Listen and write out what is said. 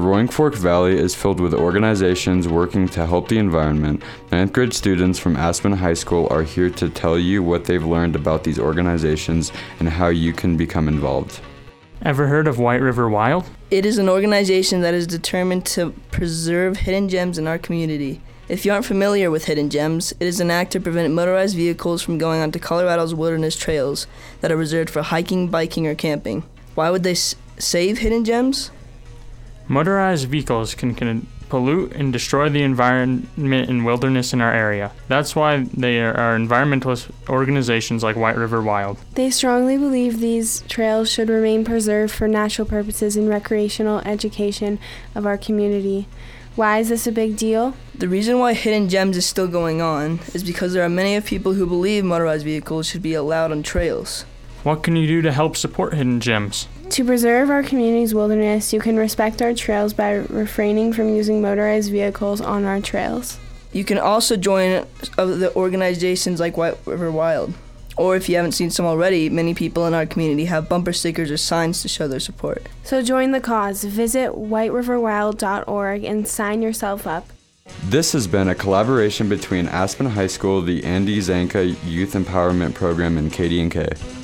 Roaring Fork Valley is filled with organizations working to help the environment. 9th grade students from Aspen High School are here to tell you what they've learned about these organizations and how you can become involved. Ever heard of White River Wild? It is an organization that is determined to preserve hidden gems in our community. If you aren't familiar with Hidden Gems, it is an act to prevent motorized vehicles from going onto Colorado's wilderness trails that are reserved for hiking, biking, or camping. Why would they save hidden gems? Motorized vehicles can pollute and destroy the environment and wilderness in our area. That's why they are environmentalist organizations like White River Wild. They strongly believe these trails should remain preserved for natural purposes and recreational education of our community. Why is this a big deal? The reason why Hidden Gems is still going on is because there are many people who believe motorized vehicles should be allowed on trails. What can you do to help support Hidden Gems? To preserve our community's wilderness, you can respect our trails by refraining from using motorized vehicles on our trails. You can also join the organizations like White River Wild. Or if you haven't seen some already, many people in our community have bumper stickers or signs to show their support. So join the cause. Visit whiteriverwild.org and sign yourself up. This has been a collaboration between Aspen High School, the Andy Zanka Youth Empowerment Program, and KD&K.